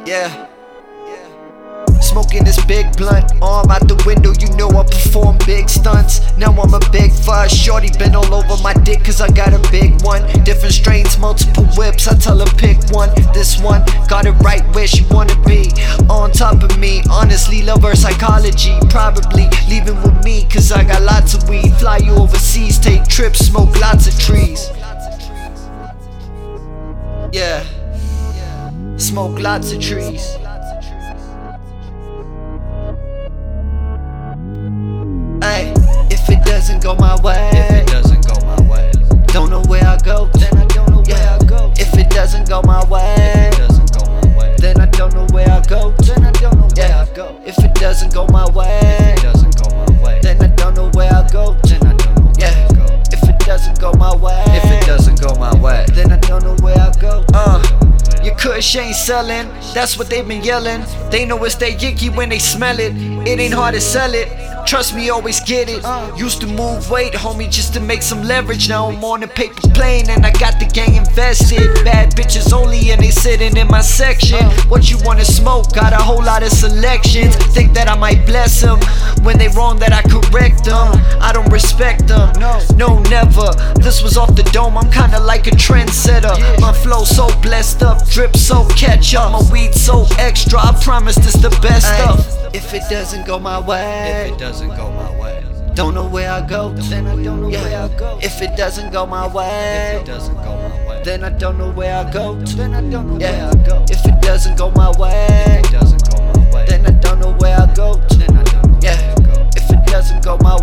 Yeah. Smoking this big blunt, arm out the window, you know I perform big stunts. Now I'm a big fuss, shorty been all over my dick cause I got a big one. Different strains, multiple whips, I tell her pick one. This one, got it right where she wanna be, on top of me. Honestly, love her psychology, probably leaving with me cause I got lots of weed. Fly you overseas, take trips, smoke lots of trees. Yeah, smoke lots of trees. Ay, if it doesn't go my way, don't know where I go, then I don't know where I go. If it doesn't go my way, then I don't know where I go, then I don't know where I go. If it doesn't go my way, then I don't know where I go, then I don't know where I go. If it doesn't go my way, then I don't know where I go. Your kush ain't selling, that's what they've been yelling. They know it's that yicky when they smell it. It ain't hard to sell it, trust me, always get it. Used to move weight, homie, just to make some leverage. Now I'm on a paper plane and I got the gang invested. Bad bitches only and they sitting in my section. What you wanna smoke? Got a whole lot of selections. Think that I might bless them when they wrong, that I correct them. I don't respect them, no never. This was off the dome, I'm kinda like a trendsetter. My flow so blessed up, drip so catch up. My weed so extra, I promise this the best stuff. If it doesn't go my way, don't know where I go, then I don't know where I go. If it doesn't go my way, then I don't know where I go, then I don't know where I go. If it doesn't go my way, then I don't know where I go, then I don't know where I go. If it doesn't go my